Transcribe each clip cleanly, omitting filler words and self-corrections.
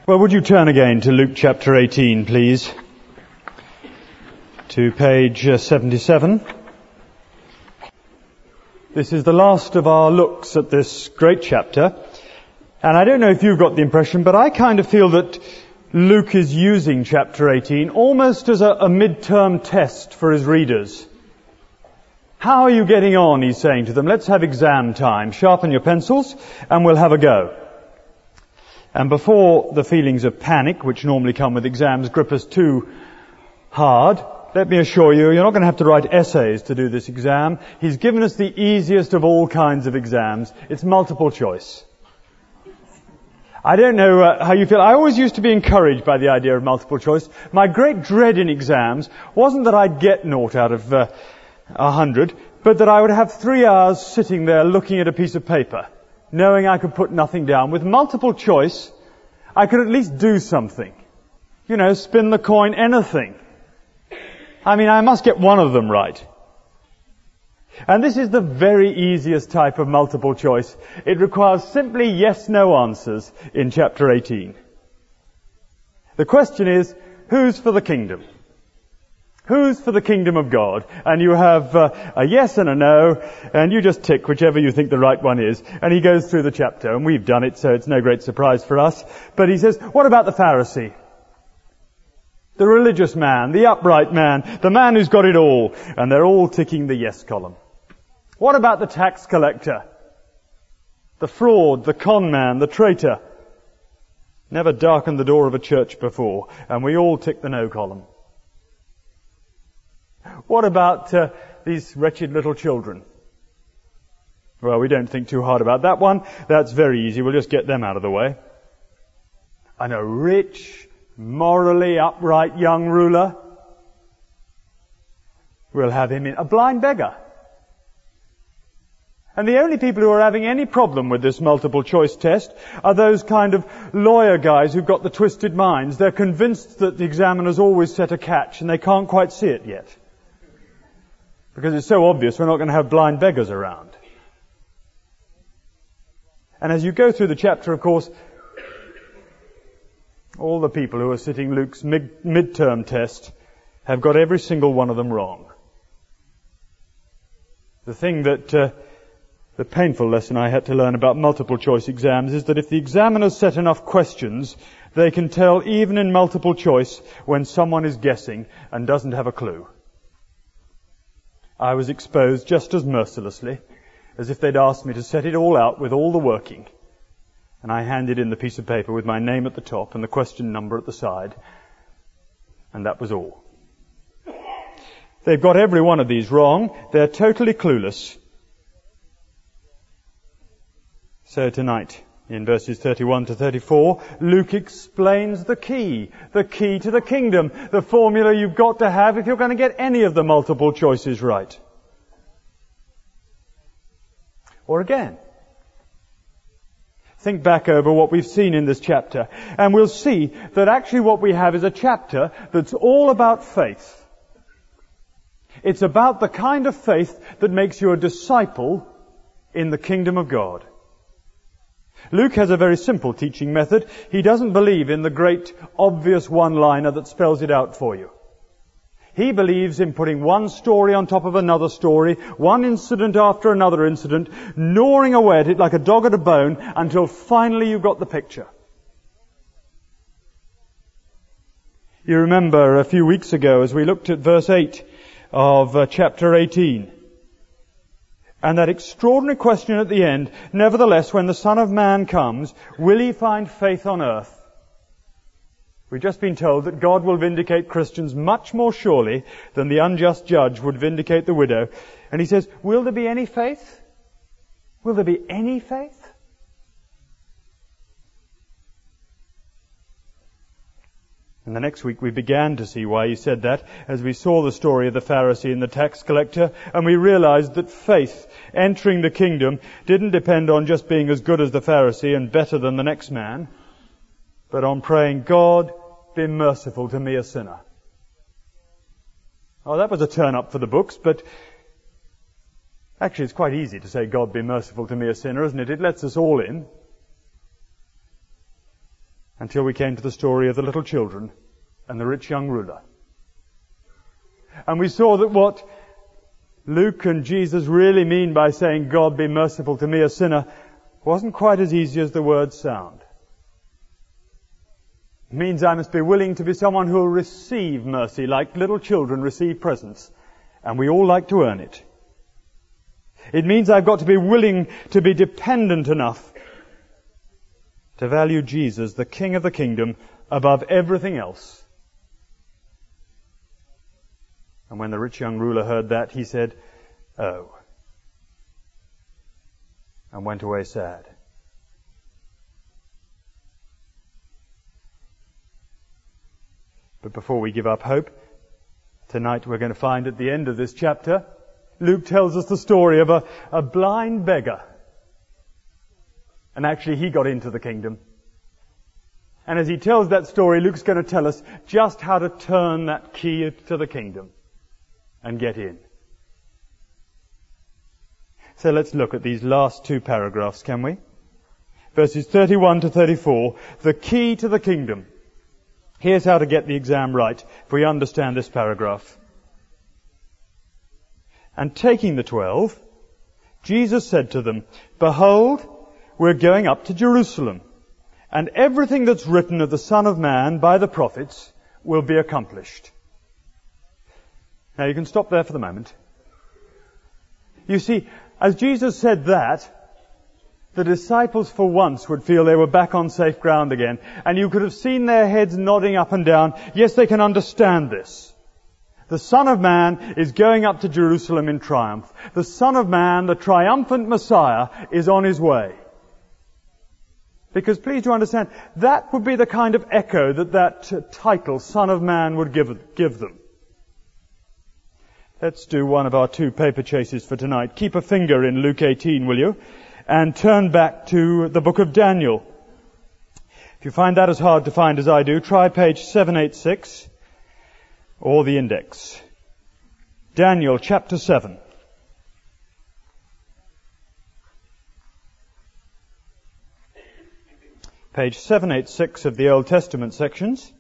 Well, would you turn again to Luke chapter 18, please, to page 77. This is the last of our looks at this great chapter. And I don't know if you've got the impression, but I kind of feel that Luke is using chapter 18 almost as a mid-term test for his readers. How are you getting on, he's saying to them. Let's have exam time. Sharpen your pencils and we'll have a go. And before the feelings of panic, which normally come with exams, grip us too hard, let me assure you, you're not going to have to write essays to do this exam. He's given us the easiest of all kinds of exams. It's multiple choice. I don't know how you feel. I always used to be encouraged by the idea of multiple choice. My great dread in exams wasn't that I'd get 0 out of 100, but that I would have 3 hours sitting there looking at a piece of paper, knowing I could put nothing down. With multiple choice, I could at least do something. You know, spin the coin, anything. I mean, I must get one of them right. And this is the very easiest type of multiple choice. It requires simply yes-no answers in chapter 18. The question is, who's for the kingdom? Who's for the kingdom of God? And you have a yes and a no, and you just tick whichever you think the right one is. And he goes through the chapter, and we've done it, so it's no great surprise for us. But he says, what about the Pharisee? The religious man, the upright man, the man who's got it all. And they're all ticking the yes column. What about the tax collector? The fraud, the con man, the traitor. Never darkened the door of a church before. And we all tick the no column. What about these wretched little children? Well, we don't think too hard about that one. That's very easy. We'll just get them out of the way. And a rich, morally upright young ruler, we'll have him in. A blind beggar. And the only people who are having any problem with this multiple choice test are those kind of lawyer guys who've got the twisted minds. They're convinced that the examiner's always set a catch and they can't quite see it yet. Because it's so obvious we're not going to have blind beggars around. And as you go through the chapter, of course, all the people who are sitting Luke's mid-term test have got every single one of them wrong. The thing that, the painful lesson I had to learn about multiple choice exams is that if the examiners set enough questions, they can tell even in multiple choice when someone is guessing and doesn't have a clue. I was exposed just as mercilessly as if they'd asked me to set it all out with all the working. And I handed in the piece of paper with my name at the top and the question number at the side. And that was all. They've got every one of these wrong. They're totally clueless. So tonight, in verses 31 to 34, Luke explains the key to the kingdom, the formula you've got to have if you're going to get any of the multiple choices right. Or again, think back over what we've seen in this chapter, and we'll see that actually what we have is a chapter that's all about faith. It's about the kind of faith that makes you a disciple in the kingdom of God. Luke has a very simple teaching method. He doesn't believe in the great obvious one-liner that spells it out for you. He believes in putting one story on top of another story, one incident after another incident, gnawing away at it like a dog at a bone until finally you've got the picture. You remember a few weeks ago as we looked at verse 8 of chapter 18. And that extraordinary question at the end, nevertheless, when the Son of Man comes, will he find faith on earth? We've just been told that God will vindicate Christians much more surely than the unjust judge would vindicate the widow. And he says, will there be any faith? Will there be any faith? And the next week we began to see why he said that as we saw the story of the Pharisee and the tax collector, and we realized that faith entering the kingdom didn't depend on just being as good as the Pharisee and better than the next man, but on praying, God, be merciful to me, a sinner. Oh, that was a turn up for the books, but actually it's quite easy to say, God, be merciful to me, a sinner, isn't it? It lets us all in. until we came to the story of the little children and the rich young ruler. And we saw that what Luke and Jesus really mean by saying, God be merciful to me, a sinner, wasn't quite as easy as the words sound. It means I must be willing to be someone who will receive mercy like little children receive presents, and we all like to earn it. It means I've got to be willing to be dependent enough to value Jesus, the King of the kingdom, above everything else. And when the rich young ruler heard that, he said, "Oh," and went away sad. But before we give up hope, tonight we're going to find at the end of this chapter, Luke tells us the story of a blind beggar. And actually he got into the kingdom. And as he tells that story, Luke's going to tell us just how to turn that key to the kingdom and get in. So let's look at these last two paragraphs, can we? Verses 31 to 34, the key to the kingdom. Here's how to get the exam right if we understand this paragraph. And taking the 12, Jesus said to them, "Behold, we're going up to Jerusalem, and everything that's written of the Son of Man by the prophets will be accomplished." Now you can stop there for the moment. You see, as Jesus said that, the disciples for once would feel they were back on safe ground again, and you could have seen their heads nodding up and down. Yes, they can understand this. The Son of Man is going up to Jerusalem in triumph. The Son of Man, the triumphant Messiah, is on his way. Because please do understand, that would be the kind of echo that title, Son of Man, would give them. Let's do one of our two paper chases for tonight. Keep a finger in Luke 18, will you? And turn back to the book of Daniel. If you find that as hard to find as I do, try page 786 or the index. Daniel chapter 7. Page 786 of the Old Testament sections.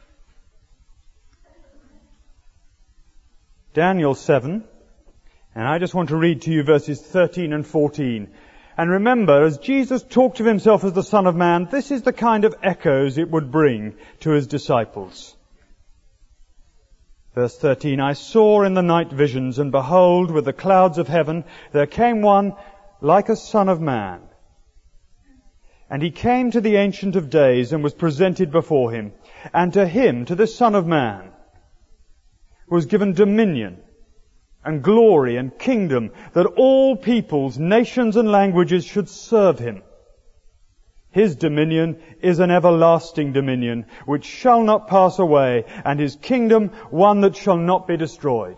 Daniel 7. And I just want to read to you verses 13 and 14. And remember, as Jesus talked of himself as the Son of Man, this is the kind of echoes it would bring to his disciples. Verse 13, "I saw in the night visions, and behold, with the clouds of heaven, there came one like a Son of Man. And he came to the Ancient of Days and was presented before him. And to him, to this Son of Man, was given dominion and glory and kingdom, that all peoples, nations and languages should serve him. His dominion is an everlasting dominion, which shall not pass away, and his kingdom one that shall not be destroyed."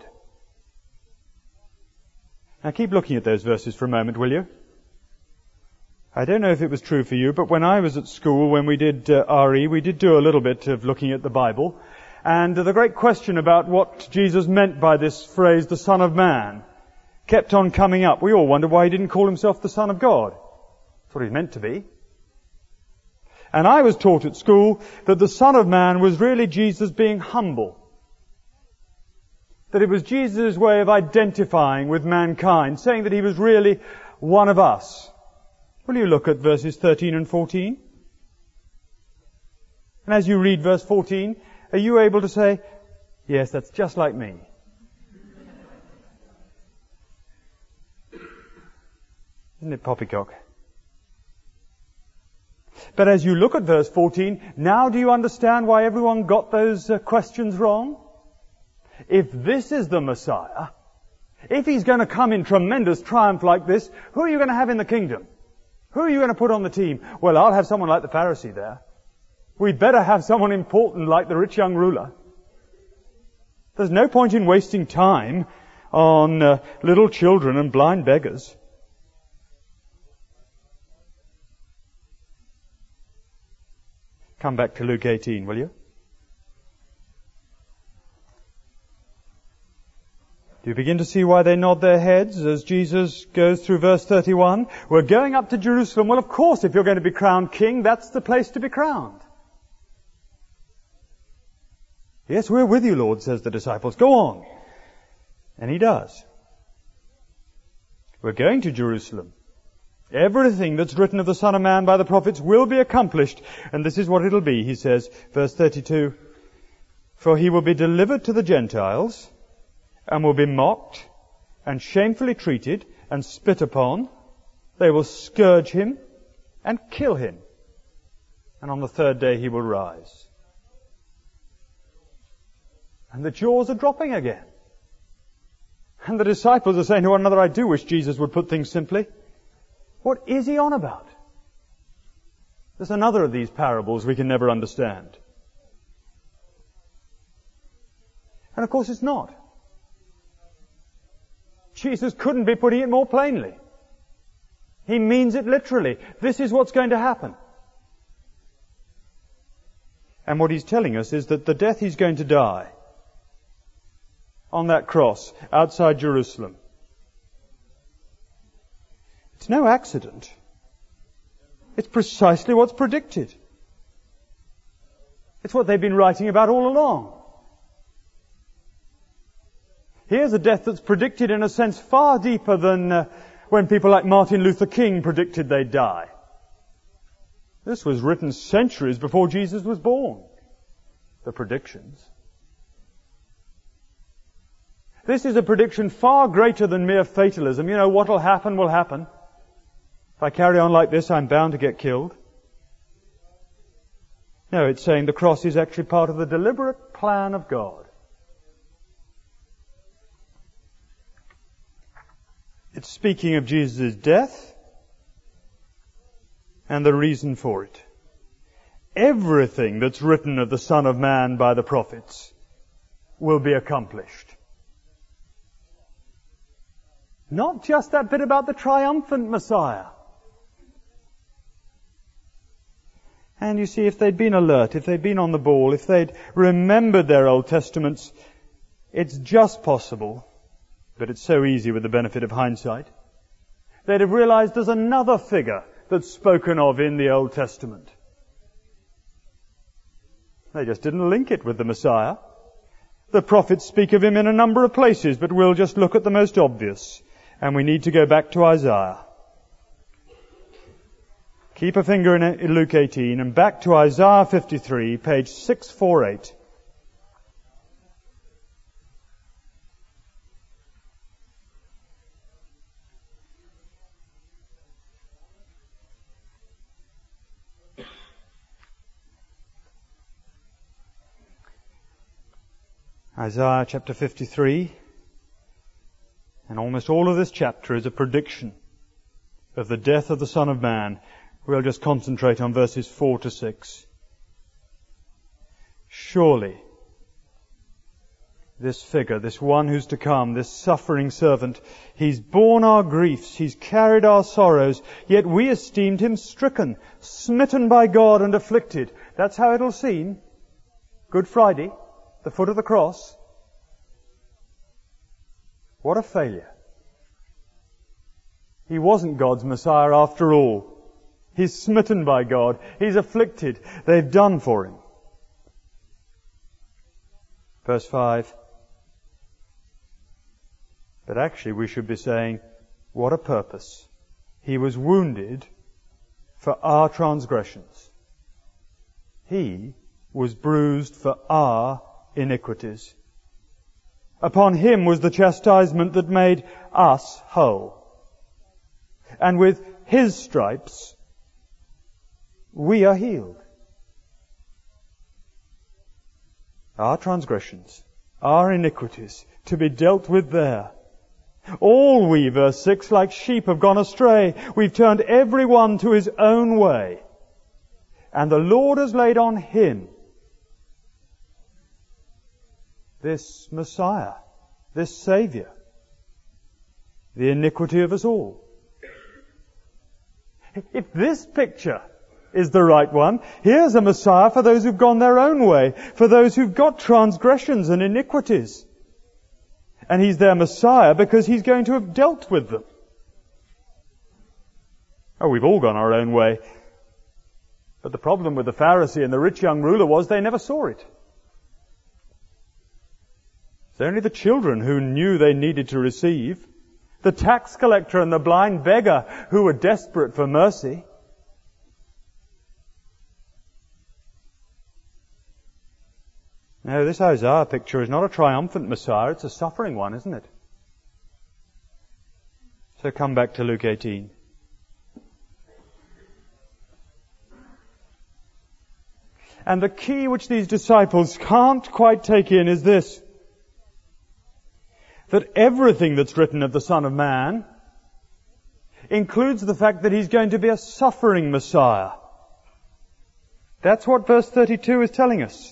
Now keep looking at those verses for a moment, will you? I don't know if it was true for you, but when I was at school, when we did RE, we did do a little bit of looking at the Bible. And the great question about what Jesus meant by this phrase, the Son of Man, kept on coming up. We all wondered why he didn't call himself the Son of God. That's what he's meant to be. And I was taught at school that the Son of Man was really Jesus being humble. That it was Jesus' way of identifying with mankind, saying that he was really one of us. Will you look at verses 13 and 14? And as you read verse 14, are you able to say, "Yes, that's just like me"? Isn't it poppycock? But as you look at verse 14, now do you understand why everyone got those questions wrong? If this is the Messiah, if he's going to come in tremendous triumph like this, who are you going to have in the kingdom? Who are you going to put on the team? Well, I'll have someone like the Pharisee there. We'd better have someone important like the rich young ruler. There's no point in wasting time on little children and blind beggars. Come back to Luke 18, will you? Do you begin to see why they nod their heads as Jesus goes through verse 31? We're going up to Jerusalem. Well, of course, if you're going to be crowned king, that's the place to be crowned. Yes, we're with you, Lord, says the disciples. Go on. And he does. We're going to Jerusalem. Everything that's written of the Son of Man by the prophets will be accomplished. And this is what it'll be, he says, verse 32. For he will be delivered to the Gentiles and will be mocked and shamefully treated and spit upon. They will scourge him and kill him. And on the third day he will rise. And the jaws are dropping again. And the disciples are saying to one another, I do wish Jesus would put things simply. What is he on about? There's another of these parables we can never understand. And of course it's not. Jesus couldn't be putting it more plainly. He means it literally. This is what's going to happen. And what he's telling us is that the death he's going to die on that cross outside Jerusalem, it's no accident. It's precisely what's predicted. It's what they've been writing about all along. Here's a death that's predicted in a sense far deeper than when people like Martin Luther King predicted they'd die. This was written centuries before Jesus was born. The predictions. This is a prediction far greater than mere fatalism. You know, what'll happen will happen. If I carry on like this, I'm bound to get killed. No, it's saying the cross is actually part of the deliberate plan of God. It's speaking of Jesus' death and the reason for it. Everything that's written of the Son of Man by the prophets will be accomplished. Not just that bit about the triumphant Messiah. And you see, if they'd been alert, if they'd been on the ball, if they'd remembered their Old Testaments, it's just possible, but it's so easy with the benefit of hindsight, they'd have realized there's another figure that's spoken of in the Old Testament. They just didn't link it with the Messiah. The prophets speak of him in a number of places, but we'll just look at the most obvious. And we need to go back to Isaiah. Keep a finger in Luke 18 and back to Isaiah 53, page 648. Isaiah chapter 53, and almost all of this chapter is a prediction of the death of the Son of Man. We'll just concentrate on verses 4 to 6. Surely, this figure, this one who's to come, this suffering servant, he's borne our griefs, he's carried our sorrows, yet we esteemed him stricken, smitten by God and afflicted. That's how it'll seem. Good Friday. The foot of the cross. What a failure. He wasn't God's Messiah after all. He's smitten by God. He's afflicted. They've done for him. Verse 5. But actually we should be saying, what a purpose. He was wounded for our transgressions. He was bruised for our iniquities. Upon him was the chastisement that made us whole. And with his stripes, we are healed. Our transgressions, our iniquities, to be dealt with there. All we, verse 6, like sheep have gone astray. We've turned every one to his own way. And the Lord has laid on him this Messiah, this Saviour, the iniquity of us all. If this picture is the right one, here's a Messiah for those who've gone their own way, for those who've got transgressions and iniquities. And he's their Messiah because he's going to have dealt with them. Oh, we've all gone our own way. But the problem with the Pharisee and the rich young ruler was they never saw it. It's only the children who knew they needed to receive. The tax collector and the blind beggar who were desperate for mercy. No, this Isaiah picture is not a triumphant Messiah, it's a suffering one, isn't it? So come back to Luke 18. And the key which these disciples can't quite take in is this: that everything that's written of the Son of Man includes the fact that He's going to be a suffering Messiah. That's what verse 32 is telling us.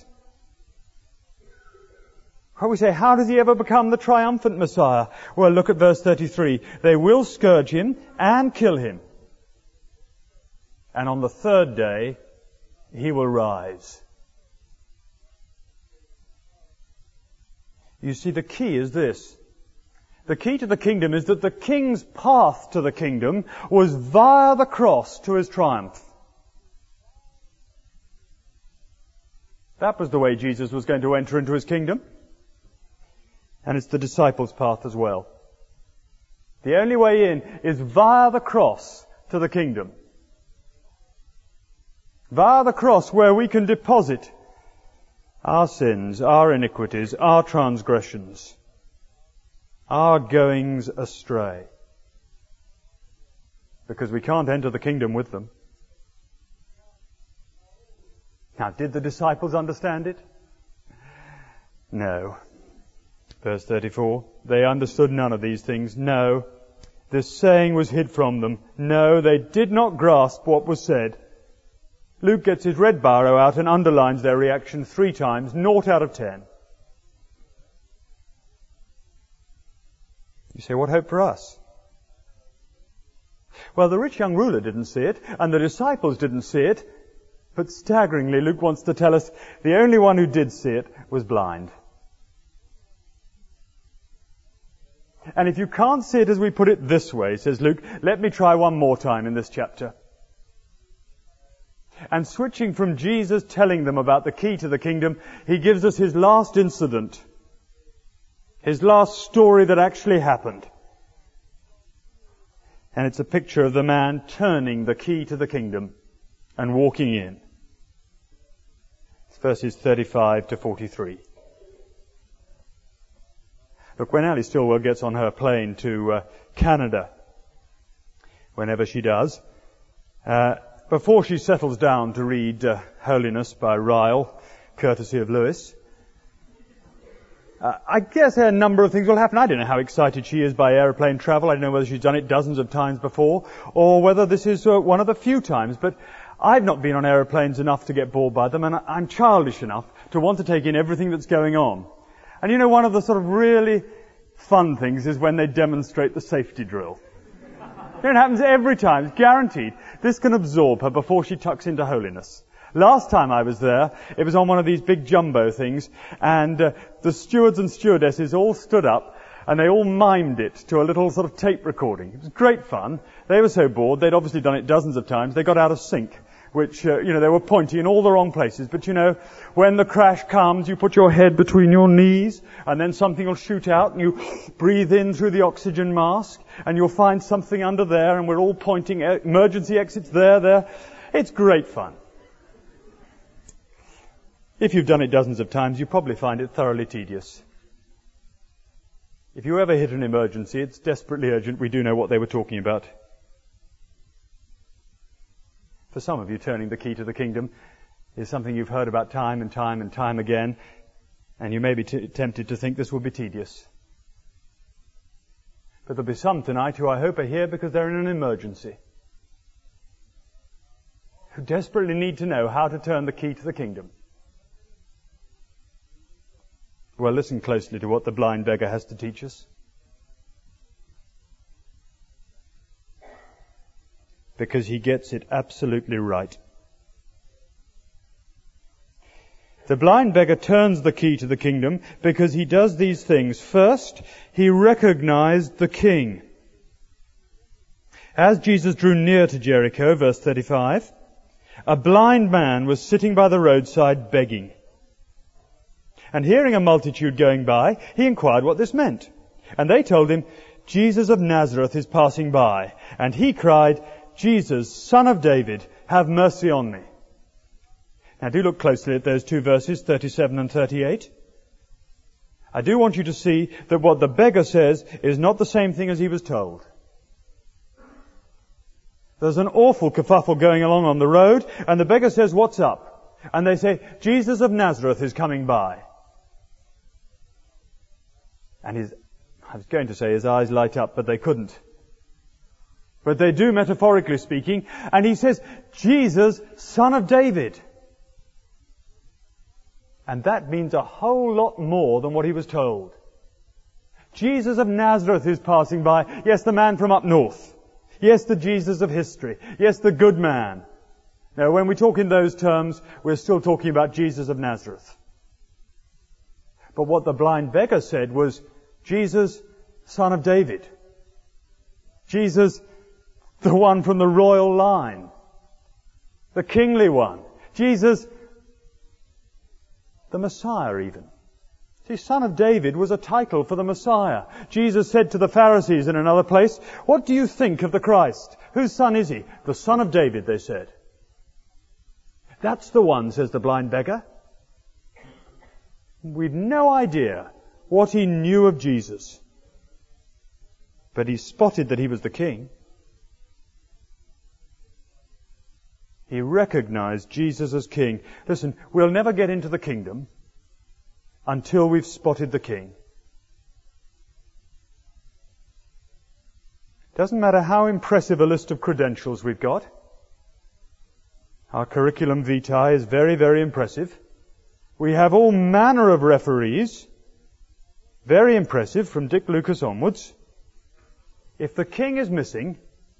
How we say, how does He ever become the triumphant Messiah? Well, look at verse 33. They will scourge Him and kill Him. And on the third day, He will rise. You see, the key is this. The key to the kingdom is that the King's path to the kingdom was via the cross to His triumph. That was the way Jesus was going to enter into His kingdom. And it's the disciples' path as well. The only way in is via the cross to the kingdom. Via the cross, where we can deposit our sins, our iniquities, our transgressions, our goings astray. Because we can't enter the kingdom with them. Now, did the disciples understand it? No. Verse 34, they understood none of these things. No. This saying was hid from them. No, they did not grasp what was said. Luke gets his red biro out and underlines their reaction 3 times, 0 out of 10. You say, what hope for us? Well, the rich young ruler didn't see it, and the disciples didn't see it, but staggeringly, Luke wants to tell us the only one who did see it was blind. And if you can't see it as we put it this way, says Luke, let me try one more time in this chapter. And switching from Jesus telling them about the key to the kingdom, He gives us His last incident. His last story that actually happened. And it's a picture of the man turning the key to the kingdom and walking in. It's verses 35 to 43. Look, when Alice Stillwell gets on her plane to Canada, whenever she does, before she settles down to read Holiness by Ryle, courtesy of Lewis, I guess a number of things will happen. I don't know how excited she is by aeroplane travel. I don't know whether she's done it dozens of times before, or whether this is one of the few times. But I've not been on aeroplanes enough to get bored by them, and I'm childish enough to want to take in everything that's going on. And you know, one of the sort of really fun things is when they demonstrate the safety drill. It happens every time. It's guaranteed. This can absorb her before she tucks into holiness. Last time I was there, it was on one of these big jumbo things, and the stewards and stewardesses all stood up, and they all mimed it to a little sort of tape recording. It was great fun. They were so bored, they'd obviously done it dozens of times, they got out of sync, which, they were pointing in all the wrong places. But when the crash comes, you put your head between your knees, and then something will shoot out, and you breathe in through the oxygen mask, and you'll find something under there, and we're all pointing, emergency exits there. It's great fun. If you've done it dozens of times, you probably find it thoroughly tedious. If you ever hit an emergency, it's desperately urgent. We do know what they were talking about. For some of you, turning the key to the kingdom is something you've heard about time and time and time again, and you may be tempted to think this will be tedious. But there'll be some tonight who I hope are here because they're in an emergency, who desperately need to know how to turn the key to the kingdom. Well, listen closely to what the blind beggar has to teach us. Because he gets it absolutely right. The blind beggar turns the key to the kingdom because he does these things. First, he recognized the king. As Jesus drew near to Jericho, verse 35, a blind man was sitting by the roadside begging. And hearing a multitude going by, he inquired what this meant. And they told him, Jesus of Nazareth is passing by. And he cried, Jesus, Son of David, have mercy on me. Now do look closely at those two verses, 37 and 38. I do want you to see that what the beggar says is not the same thing as he was told. There's an awful kerfuffle going along on the road, and the beggar says, what's up? And they say, Jesus of Nazareth is coming by. And I was going to say his eyes light up, but they couldn't. But they do, metaphorically speaking. And he says, Jesus, Son of David. And that means a whole lot more than what he was told. Jesus of Nazareth is passing by. Yes, the man from up north. Yes, the Jesus of history. Yes, the good man. Now, when we talk in those terms, we're still talking about Jesus of Nazareth. But what the blind beggar said was, Jesus, Son of David. Jesus, the one from the royal line. The kingly one. Jesus, the Messiah even. See, Son of David was a title for the Messiah. Jesus said to the Pharisees in another place, what do you think of the Christ? Whose son is he? The Son of David, they said. That's the one, says the blind beggar. We've no idea what he knew of Jesus. But he spotted that he was the king. He recognized Jesus as king. Listen, we'll never get into the kingdom until we've spotted the king. Doesn't matter how impressive a list of credentials we've got. Our curriculum vitae is very, very impressive. We have all manner of referees. Very impressive from Dick Lucas onwards. If the king is missing,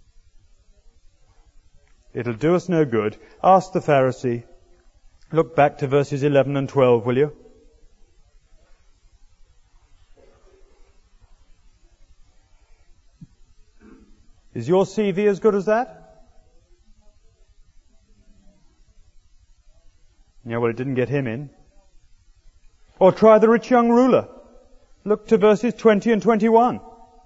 it'll do us no good. Ask the Pharisee. Look back to verses 11 and 12, will you? Is your CV as good as that? Yeah, well, it didn't get him in. Or try the rich young ruler. Look to verses 20 and 21.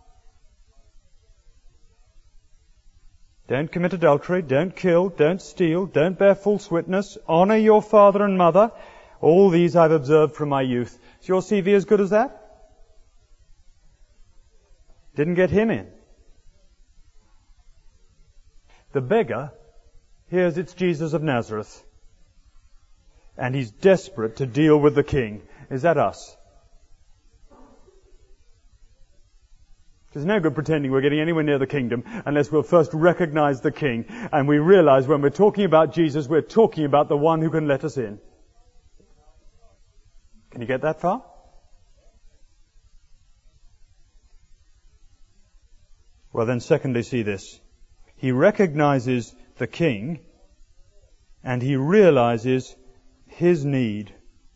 Don't commit adultery, don't kill, don't steal, don't bear false witness, honor your father and mother. All these I've observed from my youth. Is your CV as good as that? Didn't get him in. The beggar hears it's Jesus of Nazareth. And he's desperate to deal with the king. Is that us? There's no good pretending we're getting anywhere near the kingdom unless we'll first recognize the king and we realize when we're talking about Jesus, we're talking about the one who can let us in. Can you get that far? Well then, secondly, see this. He recognizes the king and he realizes his need.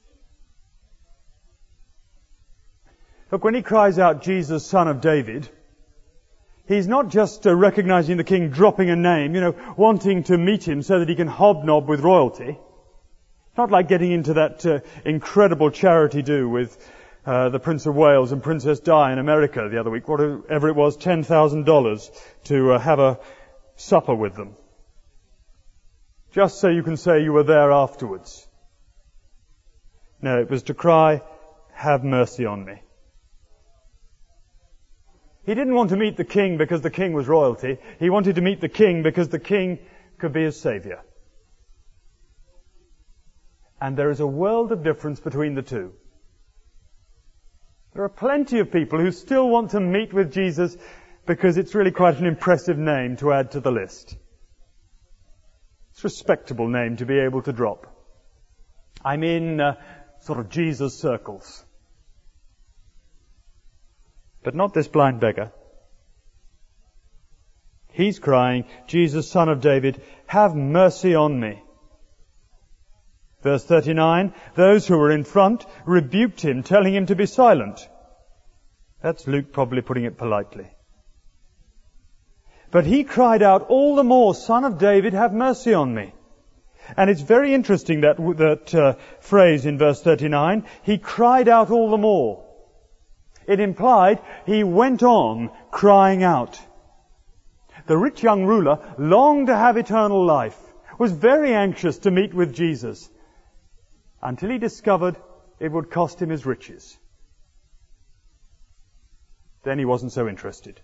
Look, when he cries out, Jesus, Son of David, he's not just recognizing the king, dropping a name, wanting to meet him so that he can hobnob with royalty. Not like getting into that incredible charity do with the Prince of Wales and Princess Di in America the other week, whatever it was, $10,000 to have a supper with them. Just so you can say you were there afterwards. No, it was to cry, have mercy on me. He didn't want to meet the king because the king was royalty. He wanted to meet the king because the king could be his savior. And there is a world of difference between the two. There are plenty of people who still want to meet with Jesus because it's really quite an impressive name to add to the list. It's a respectable name to be able to drop. I'm in sort of Jesus circles. But not this blind beggar. He's crying, Jesus, Son of David, have mercy on me. Verse 39, those who were in front rebuked him, telling him to be silent. That's Luke probably putting it politely. But he cried out all the more, Son of David, have mercy on me. And it's very interesting that phrase in verse 39, he cried out all the more. It implied he went on crying out. The rich young ruler longed to have eternal life, was very anxious to meet with Jesus, until he discovered it would cost him his riches. Then he wasn't so interested.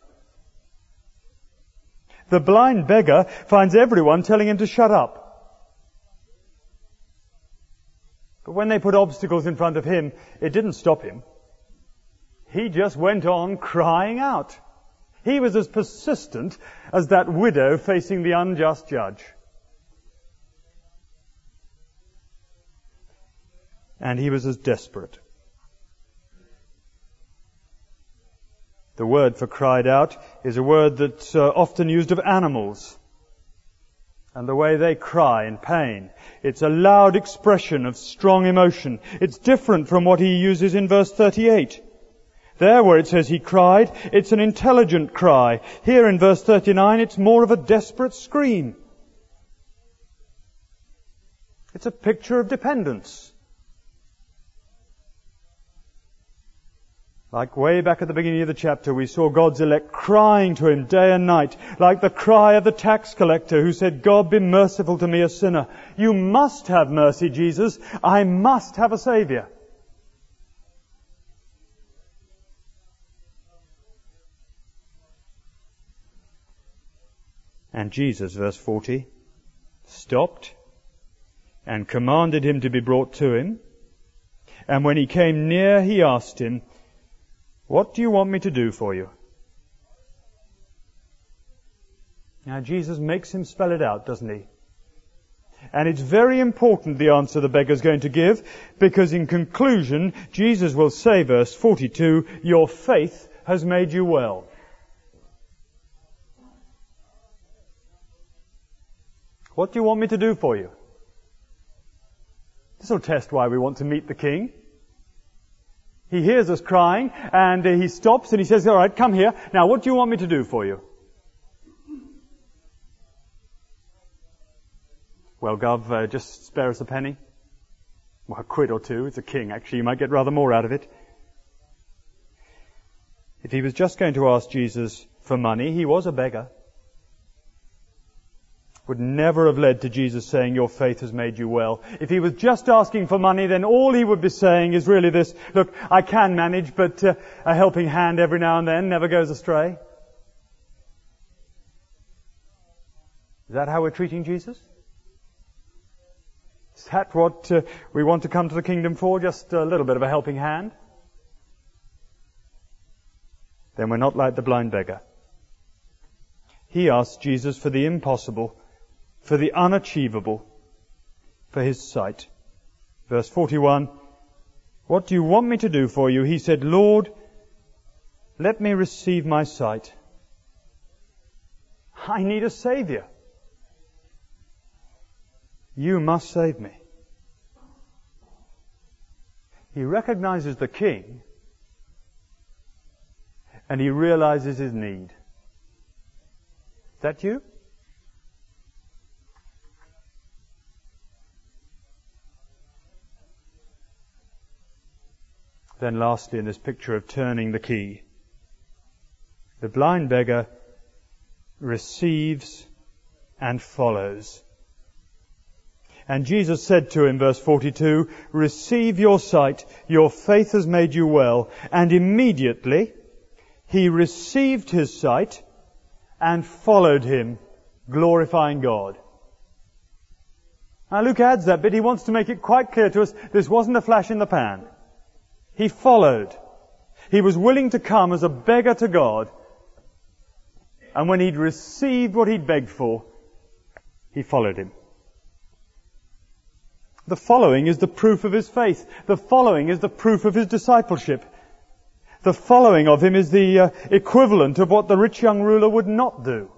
The blind beggar finds everyone telling him to shut up. But when they put obstacles in front of him, it didn't stop him. He just went on crying out. He was as persistent as that widow facing the unjust judge. And he was as desperate. The word for cried out is a word that's often used of animals and the way they cry in pain. It's a loud expression of strong emotion. It's different from what he uses in verse 38. There where it says he cried, it's an intelligent cry. Here in verse 39, it's more of a desperate scream. It's a picture of dependence. Like way back at the beginning of the chapter, we saw God's elect crying to him day and night, like the cry of the tax collector who said, God, be merciful to me, a sinner. You must have mercy, Jesus. I must have a Saviour. And Jesus, verse 40, stopped and commanded him to be brought to him. And when he came near, he asked him, what do you want me to do for you? Now Jesus makes him spell it out, doesn't he? And it's very important, the answer the beggar's going to give, because in conclusion, Jesus will say, verse 42, your faith has made you well. What do you want me to do for you? This will test why we want to meet the King. He hears us crying, and he stops and he says, all right, come here. Now, what do you want me to do for you? Well, Gov, just spare us a penny. Well, a quid or two. It's a king, actually. You might get rather more out of it. If he was just going to ask Jesus for money, he was a beggar. Would never have led to Jesus saying, your faith has made you well. If he was just asking for money, then all he would be saying is really this, look, I can manage, but a helping hand every now and then never goes astray. Is that how we're treating Jesus? Is that what we want to come to the kingdom for? Just a little bit of a helping hand? Then we're not like the blind beggar. He asked Jesus for the impossible, for the unachievable, for his sight. Verse 41, what do you want me to do for you? He said, Lord, let me receive my sight. I need a Saviour. You must save me. He recognizes the King, and he realizes his need. Is that you? Then lastly, in this picture of turning the key, the blind beggar receives and follows. And Jesus said to him, verse 42, receive your sight, your faith has made you well. And immediately he received his sight and followed him, glorifying God. Now Luke adds that bit. He wants to make it quite clear to us, this wasn't a flash in the pan. He followed. He was willing to come as a beggar to God. And when he'd received what he'd begged for, he followed him. The following is the proof of his faith. The following is the proof of his discipleship. The following of him is the equivalent of what the rich young ruler would not do.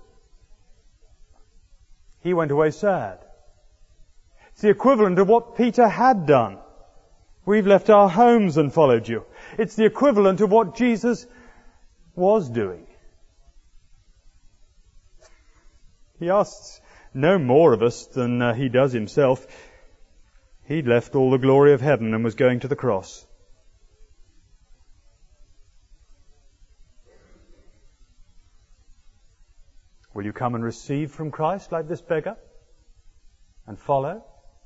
He went away sad. It's the equivalent of what Peter had done. We've left our homes and followed you. It's the equivalent of what Jesus was doing. He asks no more of us than he does himself. He'd left all the glory of heaven and was going to the cross. Will you come and receive from Christ like this beggar and follow?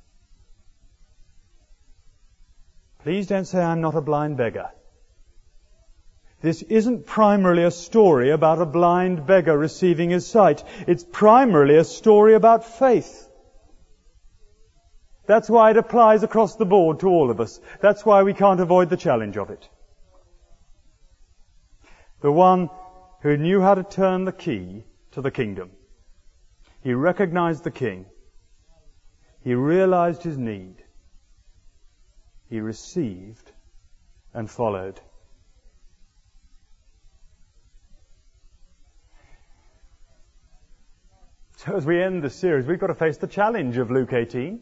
Please don't say I'm not a blind beggar. This isn't primarily a story about a blind beggar receiving his sight. It's primarily a story about faith. That's why it applies across the board to all of us. That's why we can't avoid the challenge of it. The one who knew how to turn the key to the kingdom. He recognized the king. He realized his need. He received and followed. So as we end this series, we've got to face the challenge of Luke 18.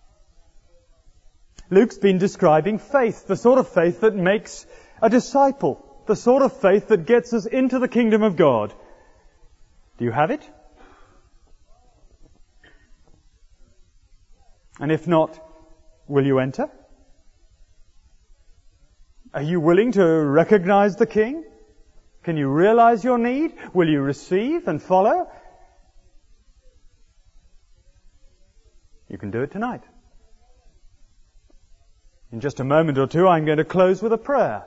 Luke's been describing faith, the sort of faith that makes a disciple, the sort of faith that gets us into the kingdom of God. Do you have it? And if not, will you enter? Are you willing to recognize the King? Can you realize your need? Will you receive and follow? You can do it tonight. In just a moment or two, I'm going to close with a prayer.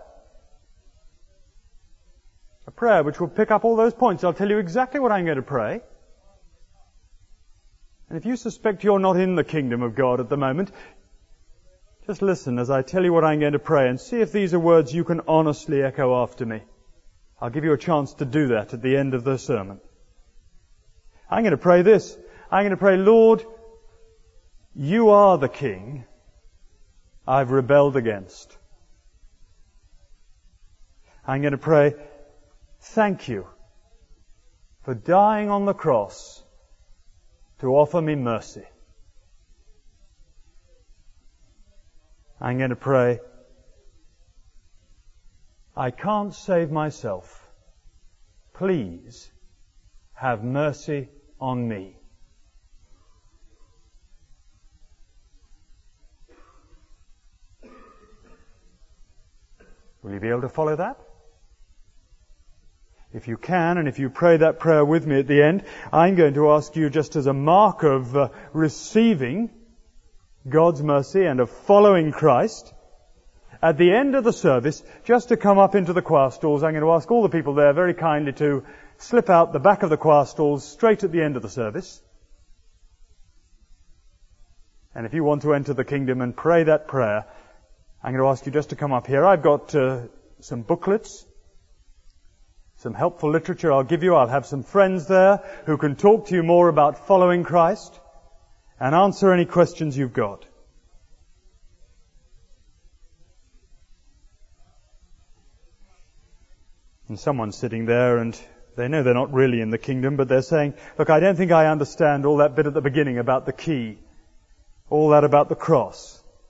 A prayer which will pick up all those points. I'll tell you exactly what I'm going to pray. And if you suspect you're not in the kingdom of God at the moment, just listen as I tell you what I'm going to pray and see if these are words you can honestly echo after me. I'll give you a chance to do that at the end of the sermon. I'm going to pray this. I'm going to pray, Lord, you are the King I've rebelled against. I'm going to pray, thank you for dying on the cross to offer me mercy. I'm going to pray, I can't save myself. Please have mercy on me. Will you be able to follow that? If you can, and if you pray that prayer with me at the end, I'm going to ask you, just as a mark of receiving God's mercy and of following Christ, at the end of the service, just to come up into the choir stalls. I'm going to ask all the people there very kindly to slip out the back of the choir stalls straight at the end of the service. And if you want to enter the kingdom and pray that prayer, I'm going to ask you just to come up here. I've got some booklets, some helpful literature I'll give you. I'll have some friends there who can talk to you more about following Christ and answer any questions you've got. And someone's sitting there and they know they're not really in the kingdom, but they're saying, look, I don't think I understand all that bit at the beginning about the key, all that about the cross.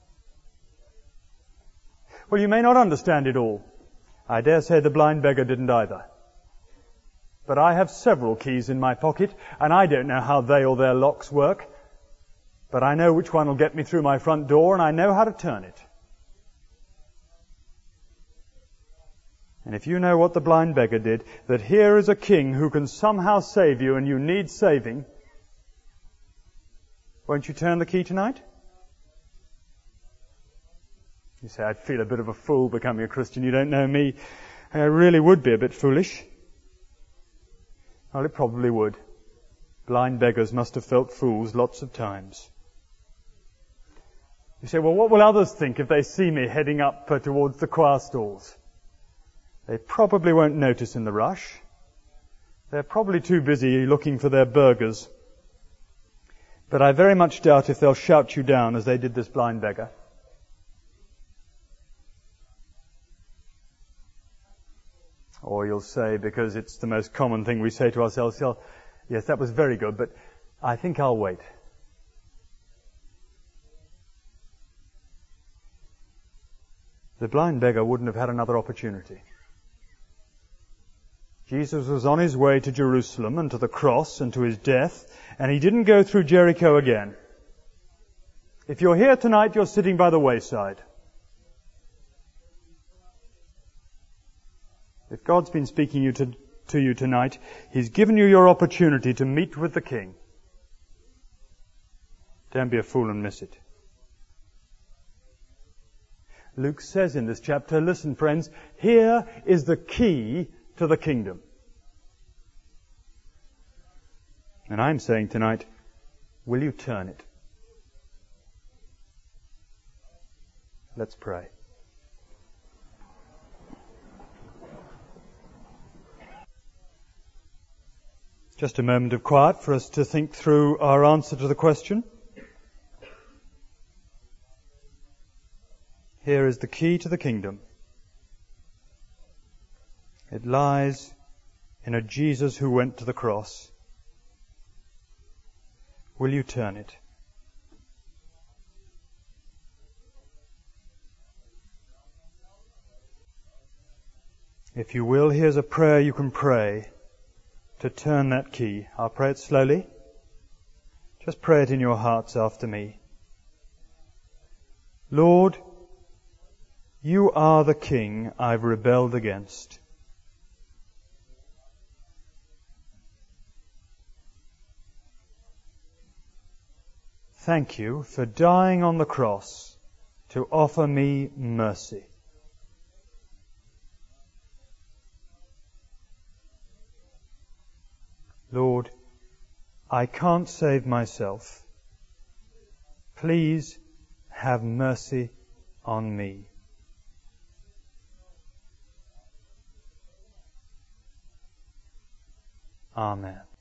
Well, you may not understand it all. I dare say the blind beggar didn't either. But I have several keys in my pocket, and I don't know how they or their locks work. But I know which one will get me through my front door, and I know how to turn it. And if you know what the blind beggar did, that here is a king who can somehow save you and you need saving, won't you turn the key tonight? You say, I'd feel a bit of a fool becoming a Christian. You don't know me. I really would be a bit foolish. Well, it probably would. Blind beggars must have felt fools lots of times. You say, well, what will others think if they see me heading up towards the choir stalls? They probably won't notice in the rush. They're probably too busy looking for their burgers. But I very much doubt if they'll shout you down as they did this blind beggar. Or you'll say, because it's the most common thing we say to ourselves, yes, that was very good, but I think I'll wait. The blind beggar wouldn't have had another opportunity. Jesus was on his way to Jerusalem and to the cross and to his death, and he didn't go through Jericho again. If you're here tonight, you're sitting by the wayside. If God's been speaking to you tonight, He's given you your opportunity to meet with the King. Don't be a fool and miss it. Luke says in this chapter, listen friends, here is the key to the kingdom. And I'm saying tonight, will you turn it? Let's pray. Just a moment of quiet for us to think through our answer to the question. Here is the key to the kingdom. It lies in a Jesus who went to the cross. Will you turn it? If you will, here's a prayer you can pray to turn that key. I'll pray it slowly. Just pray it in your hearts after me. Lord, you are the King I've rebelled against. Thank you for dying on the cross to offer me mercy. Lord, I can't save myself. Please have mercy on me. Amen.